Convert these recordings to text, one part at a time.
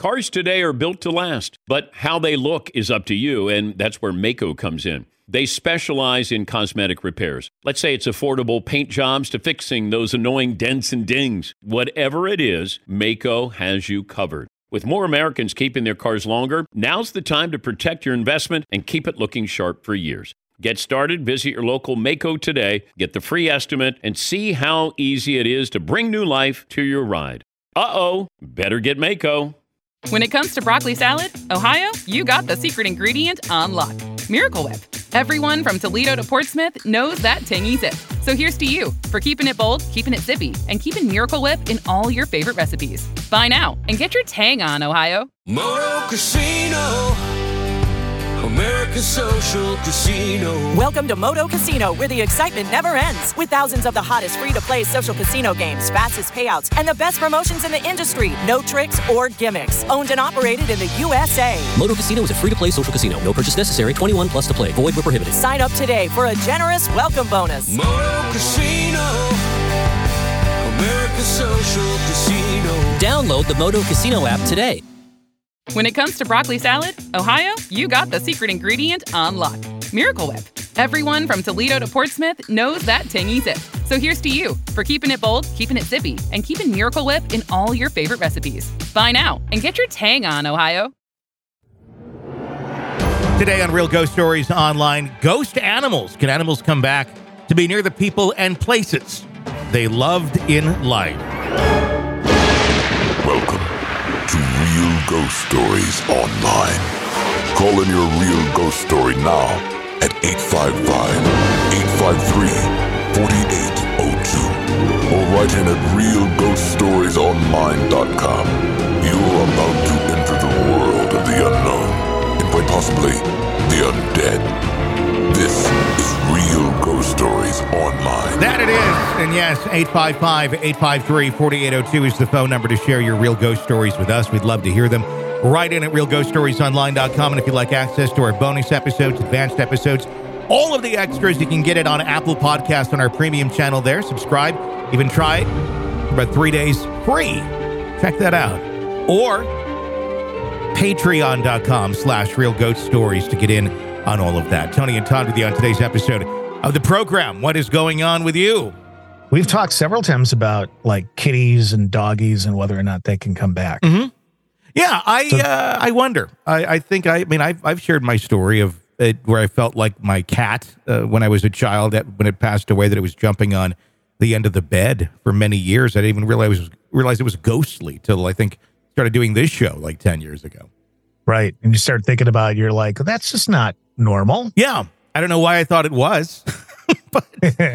Cars today are built to last, but how they look is up to you, and that's where Maaco comes in. They specialize in cosmetic repairs. Let's say it's affordable paint jobs to fixing those annoying dents and dings. Whatever it is, Maaco has you covered. With more Americans keeping their cars longer, now's the time to protect your investment and keep it looking sharp for years. Get started, visit your local Maaco today, get the free estimate, and see how easy it is to bring new life to your ride. Better get Maaco. When it comes to broccoli salad, Ohio, you got the secret ingredient on lock. Miracle Whip. Everyone from Toledo to Portsmouth knows that tangy zip. So here's to you for keeping it bold, keeping it zippy, and keeping Miracle Whip in all your favorite recipes. Buy now and get your tang on, Ohio. Moto Casino, America's social casino. Welcome to Moto Casino, where the excitement never ends. With thousands of the hottest free-to-play social casino games, fastest payouts, and the best promotions in the industry. No tricks or gimmicks. Owned and operated in the USA. Moto Casino is a free-to-play social casino. No purchase necessary. 21 plus to play. Void where prohibited. Sign up today for a generous welcome bonus. Moto Casino, America's social casino. Download the Moto Casino app today. When it comes to broccoli salad, Ohio, you got the secret ingredient on lock. Miracle Whip. Everyone from Toledo to Portsmouth knows that tangy zip. So here's to you for keeping it bold, keeping it zippy, and keeping Miracle Whip in all your favorite recipes. Buy now and get your tang on, Ohio. Today on Real Ghost Stories Online, ghost animals. Can animals come back to be near the people and places they loved in life? Welcome to Real Ghost Stories Online. Call in your real ghost story now at 855-853-4802 or write in at realghoststoriesonline.com. You are about to enter the world of the unknown and quite possibly the undead. This is Real Ghost Stories Online. That it is. And yes, 855-853-4802 is the phone number to share your real ghost stories with us. We'd love to hear them. Write in at realghoststoriesonline.com. And if you'd like access to our bonus episodes, advanced episodes, all of the extras, you can get it on Apple Podcasts on our premium channel there. Subscribe. Even try it for about 3 days free. Check that out. Or patreon.com/realghoststories to get in on all of that. Tony and Todd with you on today's episode of the program. What is going on with you? We've talked several times about like kitties and doggies and whether or not they can come back. Mm-hmm. Yeah, I wonder. I've shared my story of it where I felt like my cat when I was a child, when it passed away, that it was jumping on the end of the bed for many years. I didn't even realize it was ghostly till I think started doing this show like 10 years ago. Right. And you start thinking about it, you're like, that's just not normal. Yeah. I don't know why I thought it was. But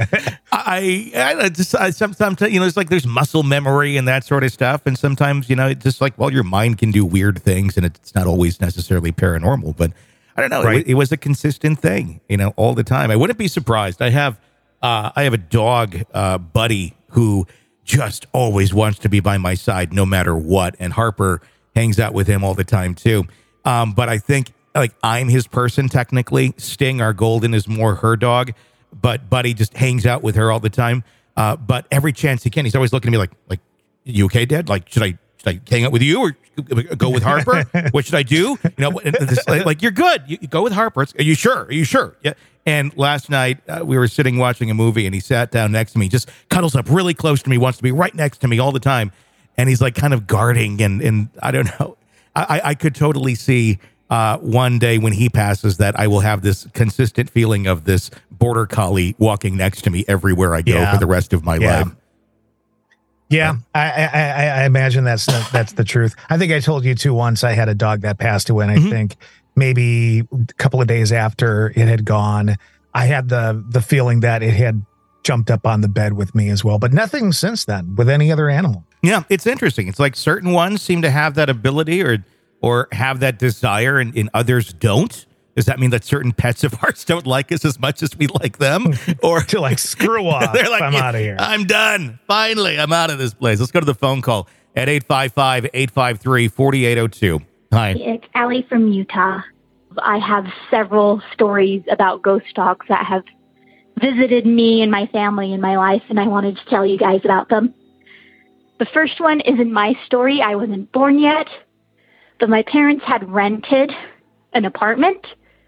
I sometimes, it's like there's muscle memory and that sort of stuff. And sometimes, it's just like, well, your mind can do weird things and it's not always necessarily paranormal. But I don't know. Right. It was a consistent thing, all the time. I wouldn't be surprised. I have a dog buddy who just always wants to be by my side no matter what. And Harper hangs out with him all the time, too. But I think like I'm his person technically. Sting, our golden, is more her dog. But Buddy just hangs out with her all the time. But every chance he can, he's always looking at me like, you okay, Dad? Like, should I hang out with you or go with Harper? What should I do? Like, you're good. You go with Harper. Are you sure? Are you sure? Yeah. And last night we were sitting watching a movie and he sat down next to me, just cuddles up really close to me, wants to be right next to me all the time. And he's like kind of guarding and I don't know. I could totally see one day when he passes that I will have this consistent feeling of this border collie walking next to me everywhere I go for the rest of my life. Yeah, I imagine that's the truth. I think I told you too once I had a dog that passed away, and I think maybe a couple of days after it had gone, I had the feeling that it had jumped up on the bed with me as well, but nothing since then with any other animal. Yeah, it's interesting. It's like certain ones seem to have that ability or have that desire and others don't. Does that mean that certain pets of ours don't like us as much as we like them? Or to like, screw off, they're like, I'm out of here. I'm done. Finally, I'm out of this place. Let's go to the phone call at 855-853-4802. Hi. It's Allie from Utah. I have several stories about ghost dogs that have visited me and my family in my life, and I wanted to tell you guys about them. The first one isn't my story. I wasn't born yet. But my parents had rented an apartment.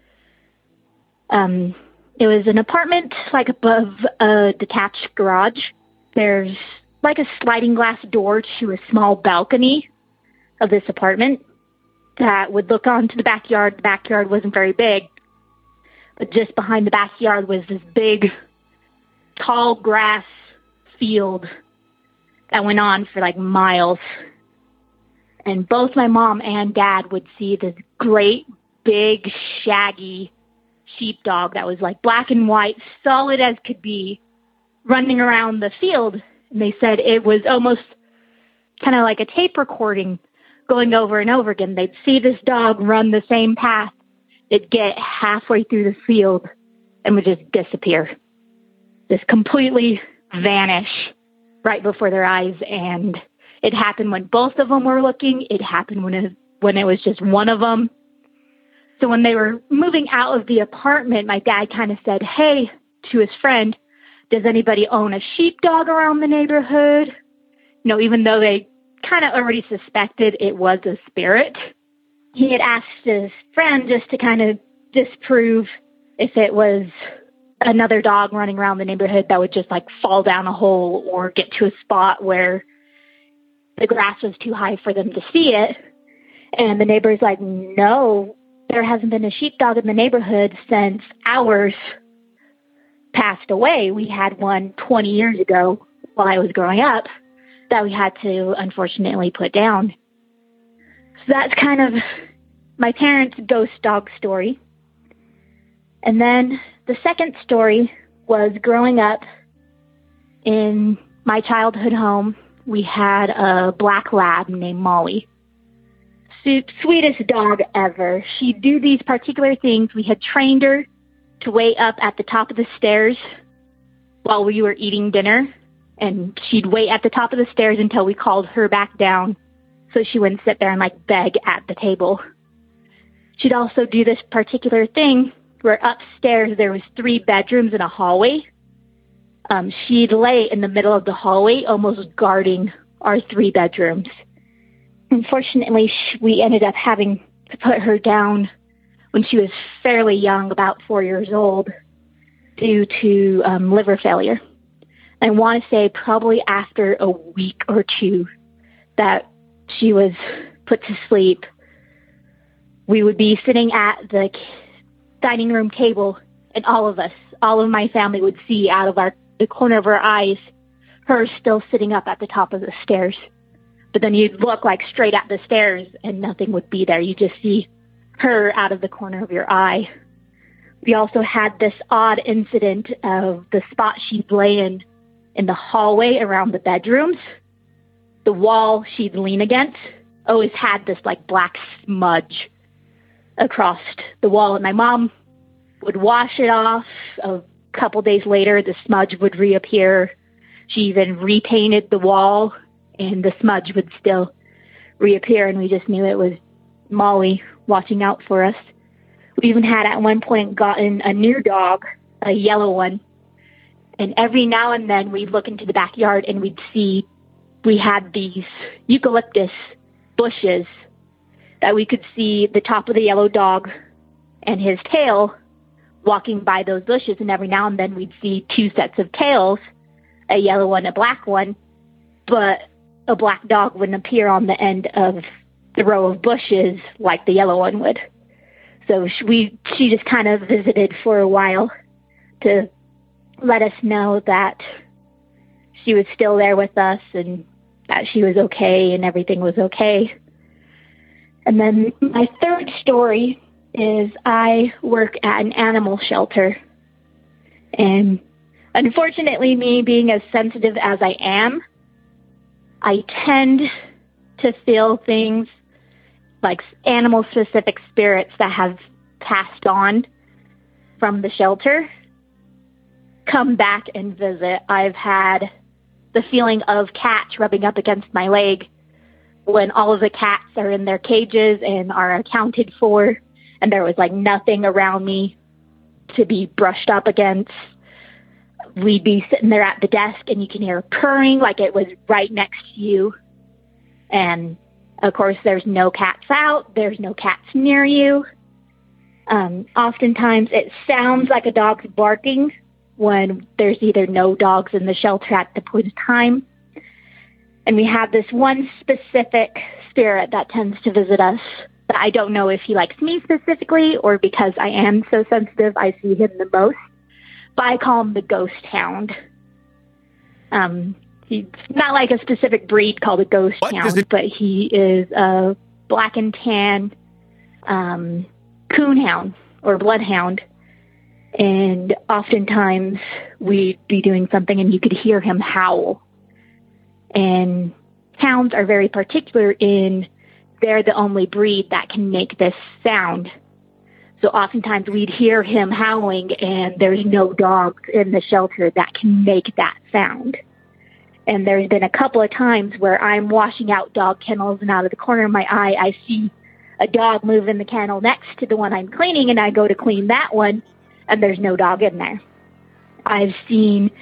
It was an apartment like above a detached garage. There's like a sliding glass door to a small balcony of this apartment that would look onto the backyard. The backyard wasn't very big, but just behind the backyard was this big, tall grass field that went on for like miles. And both my mom and dad would see this great, big, shaggy sheepdog that was like black and white, solid as could be, running around the field. And they said it was almost kind of like a tape recording going over and over again. They'd see this dog run the same path. It'd get halfway through the field and would just disappear. Just completely vanish right before their eyes. And it happened when both of them were looking. It happened when it was just one of them. So when they were moving out of the apartment, my dad kind of said, hey, to his friend, does anybody own a sheepdog around the neighborhood? You know, even though they kind of already suspected it was a spirit. He had asked his friend just to kind of disprove if it was another dog running around the neighborhood that would just like fall down a hole or get to a spot where the grass was too high for them to see it. And the neighbor's like, no, there hasn't been a sheepdog in the neighborhood since ours passed away. We had one 20 years ago while I was growing up that we had to unfortunately put down. So that's kind of my parents' ghost dog story. And then the second story was growing up in my childhood home. We had a black lab named Molly. Sweetest dog ever. She'd do these particular things. We had trained her to wait up at the top of the stairs while we were eating dinner. And she'd wait at the top of the stairs until we called her back down so she wouldn't sit there and like beg at the table. She'd also do this particular thing where upstairs there was 3 bedrooms and a hallway. She'd lay in the middle of the hallway, almost guarding our 3 bedrooms. Unfortunately, we ended up having to put her down when she was fairly young, about 4 years old, due to liver failure. I want to say probably after a week or 2 that she was put to sleep, we would be sitting at the dining room table, and all of my family would see out of the corner of our eyes, her still sitting up at the top of the stairs. But then you'd look like straight at the stairs and nothing would be there. You just see her out of the corner of your eye. We also had this odd incident of the spot she'd lay in the hallway around the bedrooms. The wall she'd lean against always had this like black smudge across the wall. And my mom would wash it off. A couple days later, the smudge would reappear. She even repainted the wall, and the smudge would still reappear, and we just knew it was Molly watching out for us. We even had at one point gotten a new dog, a yellow one, and every now and then we'd look into the backyard and we'd see we had these eucalyptus bushes that we could see the top of the yellow dog and his tail walking by those bushes, and every now and then we'd see 2 sets of tails, a yellow one, a black one, but a black dog wouldn't appear on the end of the row of bushes like the yellow one would. So she just kind of visited for a while to let us know that she was still there with us and that she was okay and everything was okay. And then my third story is I work at an animal shelter. And unfortunately, me being as sensitive as I am, I tend to feel things like animal-specific spirits that have passed on from the shelter come back and visit. I've had the feeling of cats rubbing up against my leg when all of the cats are in their cages and are accounted for, and there was like nothing around me to be brushed up against. We'd be sitting there at the desk and you can hear purring like it was right next to you. And Of course, there's no cats out. There's no cats near you. Oftentimes, it sounds like a dog's barking when there's either no dogs in the shelter at the point of time. And we have this one specific spirit that tends to visit us. But I don't know if he likes me specifically or because I am so sensitive, I see him the most. But I call him the ghost hound. He's not like a specific breed called a ghost hound, but he is a black and tan coonhound or bloodhound. And oftentimes we'd be doing something and you could hear him howl. And hounds are very particular in they're the only breed that can make this sound. So oftentimes we'd hear him howling and there's no dogs in the shelter that can make that sound. And there's been a couple of times where I'm washing out dog kennels and out of the corner of my eye, I see a dog move in the kennel next to the one I'm cleaning, and I go to clean that one, and there's no dog in there. I've seen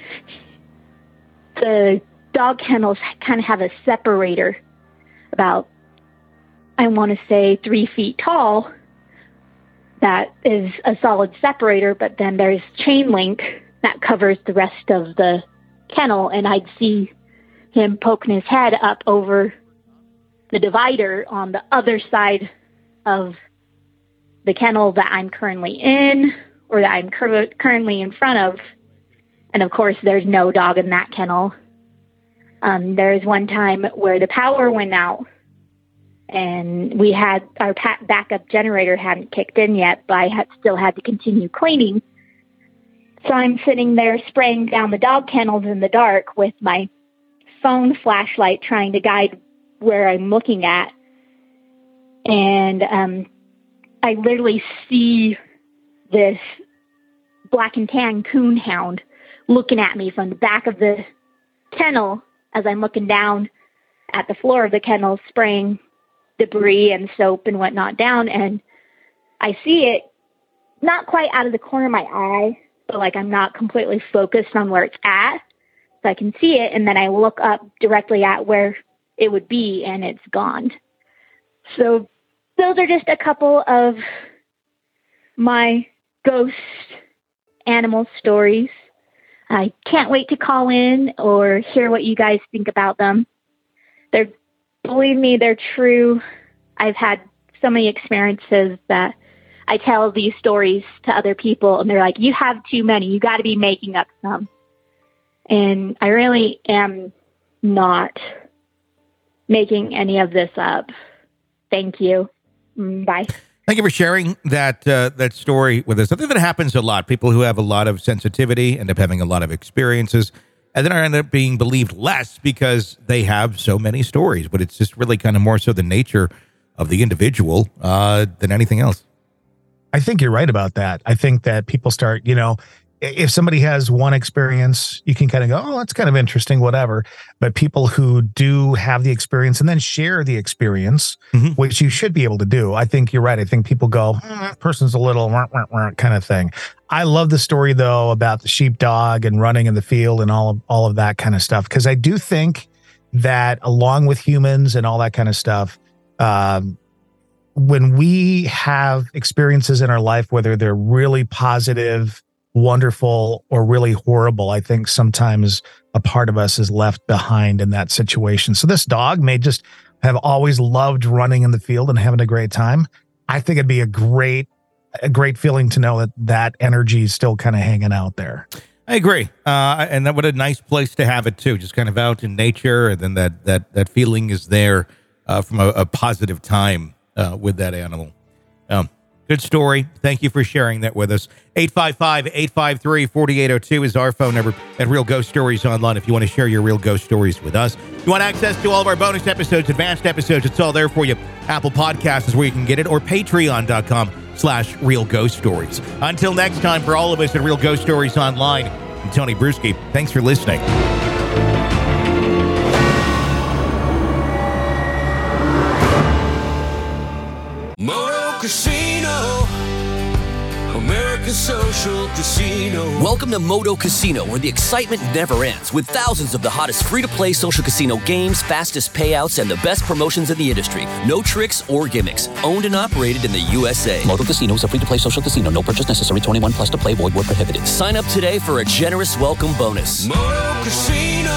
the dog kennels kind of have a separator about, I want to say, 3 feet tall. That is a solid separator, but then there's chain link that covers the rest of the kennel, and I'd see him poking his head up over the divider on the other side of the kennel that I'm currently in or that I'm currently in front of. And of course, there's no dog in that kennel. There's one time where the power went out and we had our backup generator hadn't kicked in yet, but I still had to continue cleaning. So I'm sitting there spraying down the dog kennels in the dark with my phone flashlight trying to guide where I'm looking at. And I literally see this black and tan coonhound looking at me from the back of the kennel as I'm looking down at the floor of the kennel, spraying debris and soap and whatnot down. And I see it not quite out of the corner of my eye, but like I'm not completely focused on where it's at. So I can see it, and then I look up directly at where it would be, and it's gone. So those are just a couple of my ghost animal stories. I can't wait to call in or hear what you guys think about them. Believe me, they're true. I've had so many experiences that I tell these stories to other people, and they're like, you have too many. You got to be making up some. And I really am not making any of this up. Thank you. Bye. Thank you for sharing that story with us. I think that happens a lot. People who have a lot of sensitivity end up having a lot of experiences, and then end up being believed less because they have so many stories. But it's just really kind of more so the nature of the individual than anything else. I think you're right about that. I think that people start, if somebody has one experience, you can kind of go, oh, that's kind of interesting, whatever. But people who do have the experience and then share the experience, which you should be able to do. I think you're right. I think people go, that person's a little kind of thing. I love the story, though, about the sheepdog and running in the field and all of that kind of stuff. Because I do think that along with humans and all that kind of stuff, when we have experiences in our life, whether they're really positive, wonderful, or really horrible, I think sometimes a part of us is left behind in that situation. So this dog may just have always loved running in the field and having a great time. I think it'd be a great feeling to know that energy is still kind of hanging out there. I agree. And that what a nice place to have it too, just kind of out in nature. And then that feeling is there from a positive time with that animal. Good story. Thank you for sharing that with us. 855-853-4802 is our phone number at Real Ghost Stories Online if you want to share your real ghost stories with us. If you want access to all of our bonus episodes, advanced episodes, it's all there for you. Apple Podcasts is where you can get it, or patreon.com/Real Ghost Stories. Until next time, for all of us at Real Ghost Stories Online, I'm Tony Bruschi. Thanks for listening. Moto Casino, America's Social Casino. Welcome to Moto Casino, where the excitement never ends, with thousands of the hottest free-to-play social casino games, fastest payouts, and the best promotions in the industry. No tricks or gimmicks. Owned and operated in the USA. Moto Casino is a free-to-play social casino. No purchase necessary. 21 plus to play. Void where prohibited. Sign up today for a generous welcome bonus. Moto Casino.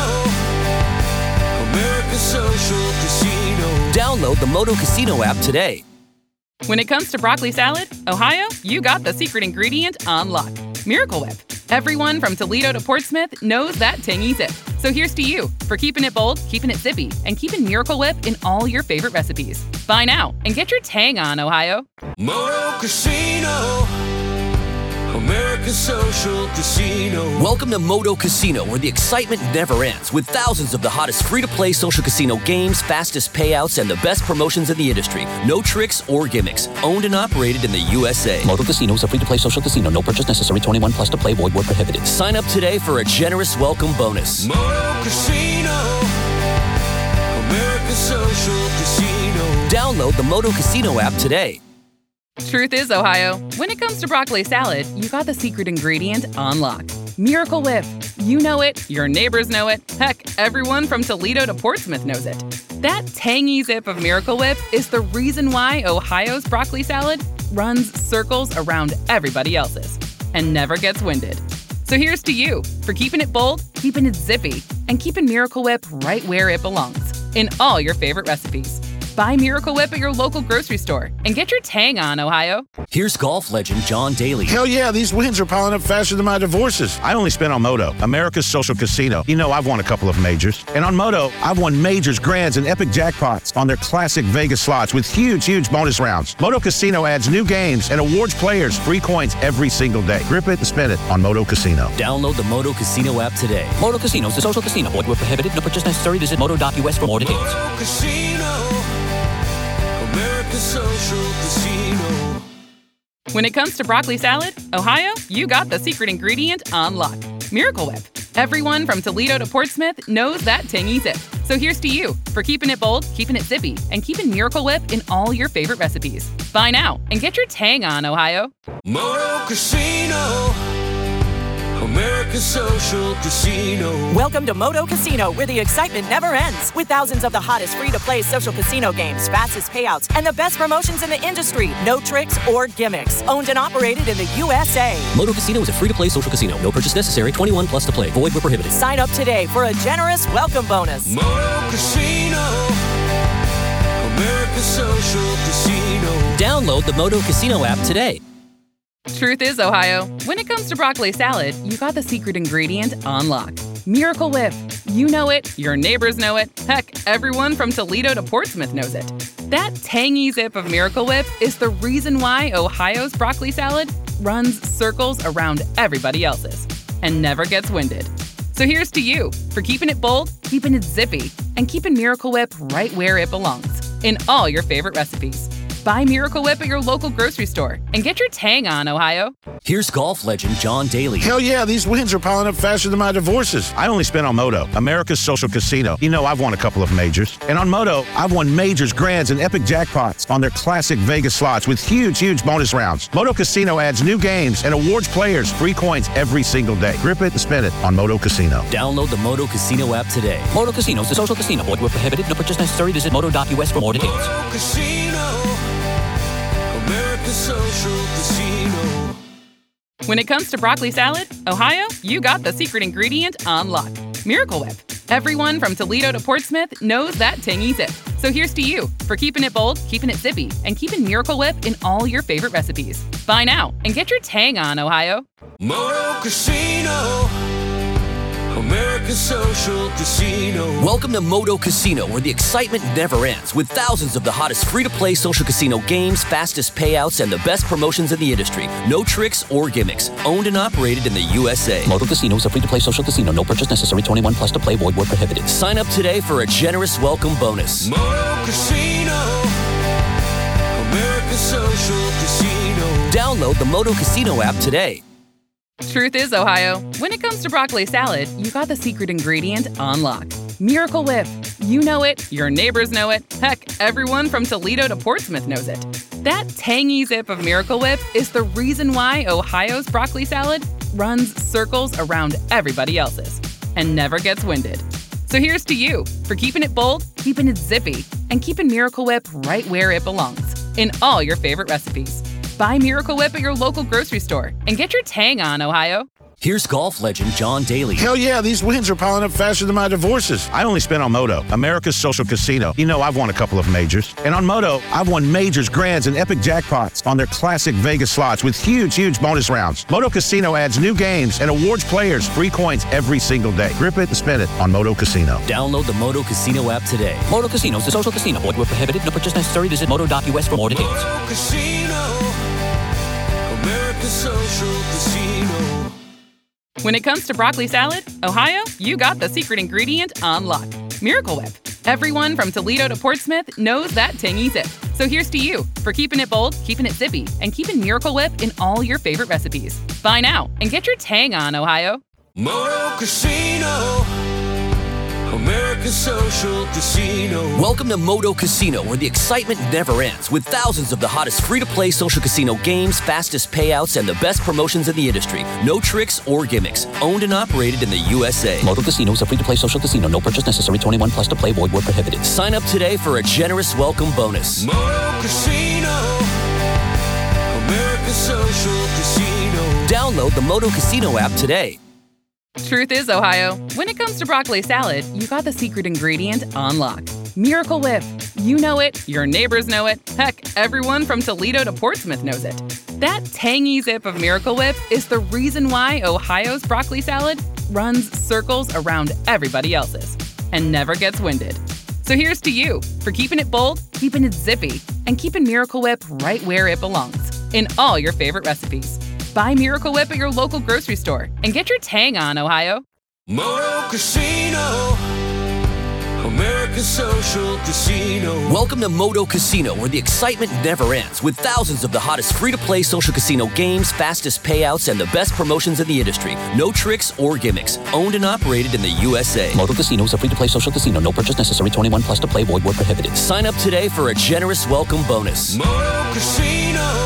America's Social Casino. Download the Moto Casino app today. When it comes to broccoli salad, Ohio, you got the secret ingredient on lock. Miracle Whip. Everyone from Toledo to Portsmouth knows that tangy zip. So here's to you for keeping it bold, keeping it zippy, and keeping Miracle Whip in all your favorite recipes. Buy now and get your tang on, Ohio. Moto Casino. America's Social Casino. Welcome to Moto Casino, where the excitement never ends, with thousands of the hottest free-to-play social casino games, fastest payouts, and the best promotions in the industry. No tricks or gimmicks. Owned and operated in the USA. Moto Casino is a free-to-play social casino. No purchase necessary. 21 plus to play. Void where prohibited. Sign up today for a generous welcome bonus. Moto Casino. America's Social Casino. Download the Moto Casino app today. Truth is, Ohio, when it comes to broccoli salad, you got the secret ingredient on lock. Miracle Whip. You know it, your neighbors know it, heck, everyone from Toledo to Portsmouth knows it. That tangy zip of Miracle Whip is the reason why Ohio's broccoli salad runs circles around everybody else's and never gets winded. So here's to you for keeping it bold, keeping it zippy, and keeping Miracle Whip right where it belongs, in all your favorite recipes. Buy Miracle Whip at your local grocery store and get your tang on, Ohio. Here's golf legend John Daly. Hell yeah, these wins are piling up faster than my divorces. I only spent on Moto, America's Social Casino. You know, I've won a couple of majors. And on Moto, I've won majors, grands, and epic jackpots on their classic Vegas slots with huge, huge bonus rounds. Moto Casino adds new games and awards players free coins every single day. Grip it and spin it on Moto Casino. Download the Moto Casino app today. Moto Casino is a social casino. Void where prohibited. No purchase necessary. Visit moto.us for more details. Moto Casino. America's Social Casino. When it comes to broccoli salad, Ohio, you got the secret ingredient on lock. Miracle Whip. Everyone from Toledo to Portsmouth knows that tangy zip. So here's to you for keeping it bold, keeping it zippy, and keeping Miracle Whip in all your favorite recipes. Buy now and get your tang on, Ohio. Moto Casino. America's Social Casino. Welcome to Moto Casino, where the excitement never ends, with thousands of the hottest free-to-play social casino games, fastest payouts, and the best promotions in the industry. No tricks or gimmicks. Owned and operated in the USA. Moto Casino is a free-to-play social casino. No purchase necessary. 21 plus to play. Void where prohibited. Sign up today for a generous welcome bonus. Moto Casino. America's Social Casino. Download the Moto Casino app today. Truth is, Ohio, when it comes to broccoli salad, you got the secret ingredient on lock. Miracle Whip. You know it, your neighbors know it, heck, everyone from Toledo to Portsmouth knows it. That tangy zip of Miracle Whip is the reason why Ohio's broccoli salad runs circles around everybody else's and never gets winded. So here's to you for keeping it bold, keeping it zippy, and keeping Miracle Whip right where it belongs, in all your favorite recipes. Buy Miracle Whip at your local grocery store and get your tang on, Ohio. Here's golf legend John Daly. Hell yeah, these wins are piling up faster than my divorces. I only spent on Moto, America's Social Casino. You know, I've won a couple of majors. And on Moto, I've won majors, grands, and epic jackpots on their classic Vegas slots with huge, huge bonus rounds. Moto Casino adds new games and awards players free coins every single day. Grip it and spin it on Moto Casino. Download the Moto Casino app today. Moto Casino is a social casino. Void where prohibited. No purchase necessary. Visit moto.us for more details. Moto Casino. America's Social Casino. When it comes to broccoli salad, Ohio, you got the secret ingredient on lock. Miracle Whip. Everyone from Toledo to Portsmouth knows that tangy zip. So here's to you for keeping it bold, keeping it zippy, and keeping Miracle Whip in all your favorite recipes. Buy now and get your tang on, Ohio. Moto Casino. America's Social Casino. Welcome to Moto Casino, where the excitement never ends, with thousands of the hottest free-to-play social casino games, fastest payouts, and the best promotions in the industry. No tricks or gimmicks. Owned and operated in the USA. Moto Casino is a free-to-play social casino. No purchase necessary. 21 plus to play. Void where prohibited. Sign up today for a generous welcome bonus. Moto Casino. America's Social Casino. Download the Moto Casino app today. Truth is, Ohio, when it comes to broccoli salad, you got the secret ingredient on lock. Miracle Whip. You know it, your neighbors know it, heck, everyone from Toledo to Portsmouth knows it. That tangy zip of Miracle Whip is the reason why Ohio's broccoli salad runs circles around everybody else's and never gets winded. So here's to you for keeping it bold, keeping it zippy, and keeping Miracle Whip right where it belongs, in all your favorite recipes. Buy Miracle Whip at your local grocery store and get your tang on, Ohio. Here's golf legend John Daly. Hell yeah, these wins are piling up faster than my divorces. I only spent on Moto, America's social casino. You know I've won a couple of majors. And on Moto, I've won majors, grands, and epic jackpots on their classic Vegas slots with huge bonus rounds. Moto Casino adds new games and awards players free coins every single day. Grip it and spin it on Moto Casino. Download the Moto Casino app today. Moto Casino is a social casino. Void where prohibited. No purchase necessary. Visit moto.us for more details. Moto Casino, America's social casino. When it comes to broccoli salad, Ohio, you got the secret ingredient on lock. Miracle Whip. Everyone from Toledo to Portsmouth knows that tangy zip. So here's to you for keeping it bold, keeping it zippy, and keeping Miracle Whip in all your favorite recipes. Buy now and get your tang on, Ohio. Moto Casino, America's social casino. Welcome to Moto Casino, where the excitement never ends, with thousands of the hottest free-to-play social casino games, fastest payouts, and the best promotions in the industry. No tricks or gimmicks. Owned and operated in the USA. Moto Casino is a free-to-play social casino. No purchase necessary. 21 plus to play. Void where prohibited. Sign up today for a generous welcome bonus. Moto Casino, America's social casino. Download the Moto Casino app today. Truth is, Ohio, when it comes to broccoli salad, you got the secret ingredient on lock. Miracle Whip. You know it, your neighbors know it, heck, everyone from Toledo to Portsmouth knows it. That tangy zip of Miracle Whip is the reason why Ohio's broccoli salad runs circles around everybody else's and never gets winded. So here's to you for keeping it bold, keeping it zippy, and keeping Miracle Whip right where it belongs, in all your favorite recipes. Buy Miracle Whip at your local grocery store and get your tang on, Ohio. Moto Casino, America's social casino. Welcome to Moto Casino, where the excitement never ends, with thousands of the hottest free-to-play social casino games, fastest payouts, and the best promotions in the industry. No tricks or gimmicks. Owned and operated in the USA. Moto Casino is a free-to-play social casino. No purchase necessary. 21 plus to play. Void where prohibited. Sign up today for a generous welcome bonus. Moto Casino,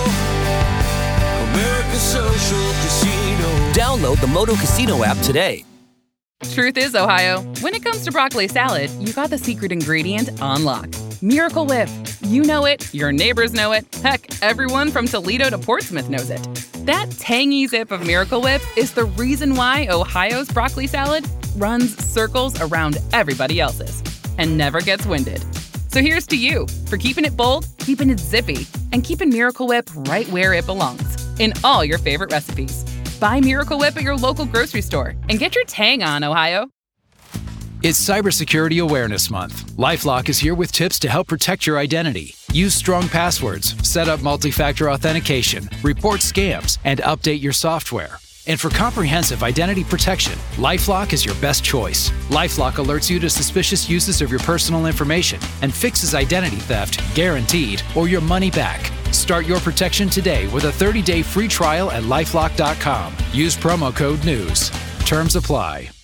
America's social casino. Download the Moto Casino app today. Truth is, Ohio, when it comes to broccoli salad, you got the secret ingredient on lock. Miracle Whip. You know it, your neighbors know it, heck, everyone from Toledo to Portsmouth knows it. That tangy zip of Miracle Whip is the reason why Ohio's broccoli salad runs circles around everybody else's and never gets winded. So here's to you for keeping it bold, keeping it zippy, and keeping Miracle Whip right where it belongs, in all your favorite recipes. Buy Miracle Whip at your local grocery store and get your tang on, Ohio. It's Cybersecurity Awareness Month. LifeLock is here with tips to help protect your identity. Use strong passwords, set up multi-factor authentication, report scams, and update your software. And for comprehensive identity protection, LifeLock is your best choice. LifeLock alerts you to suspicious uses of your personal information and fixes identity theft, guaranteed, or your money back. Start your protection today with a 30-day free trial at LifeLock.com. Use promo code NEWS. Terms apply.